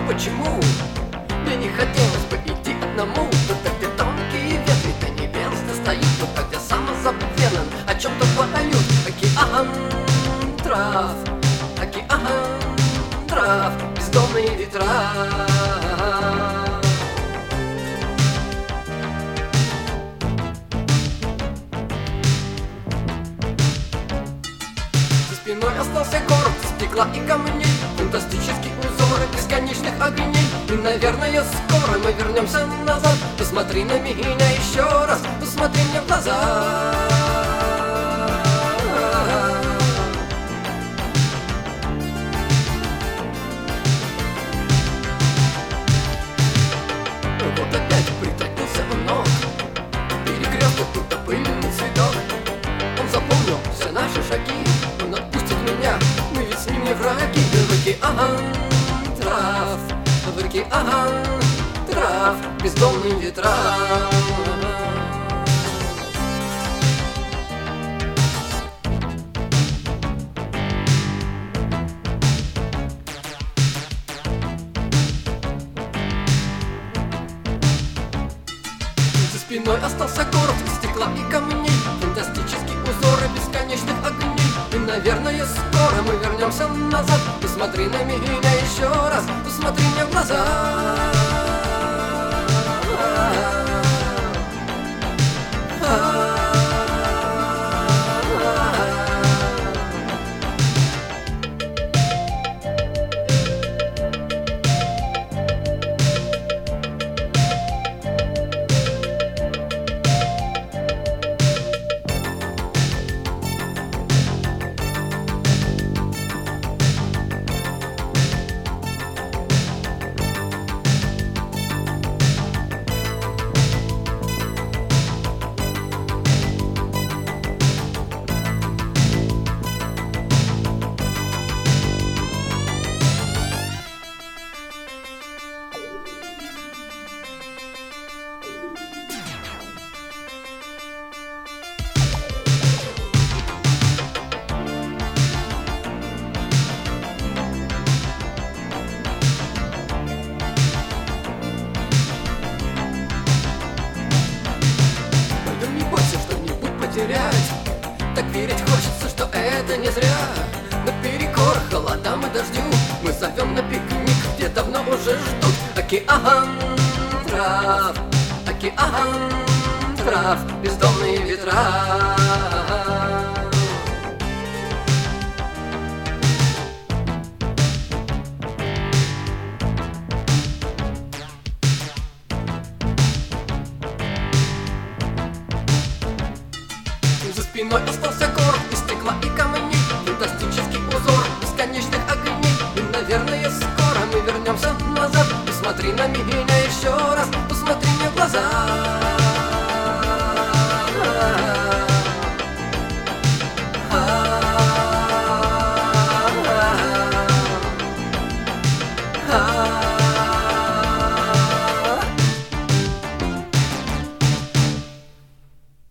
почему мне не хотелось бы идти одному, туда, где тонкие ветви до небес достают, туда, где самозабвенен о чем-то поют. Океан трав, бездомные ветра. За спиной остался город стекла и камней, фантастические узоры бесконечных огней. И, наверное, скоро мы вернемся назад. Посмотри на меня еще раз, посмотри мне в глаза. Вот опять притаился у ног перекресток, будто пыльный цветок. Он запомнил все наши шаги, он отпустит меня, мы ведь с ним не враги. В океан трав, бездомные ветра. За спиной остался город из стекла и камней, фантастические узоры бесконечных огней. И, наверное, скоро мы вернемся назад. Посмотри на меня еще раз, посмотри мне в глаза. Так верить хочется, что это не зря. Наперекор холодам и дождю мы зовем на пикник, где давно уже ждут. Океан трав, бездомные ветра. За спиной остался город из стекла и камней, фантастический узор бесконечных огней. И, наверное, скоро мы вернемся назад. Посмотри на меня еще раз, посмотри мне в глаза.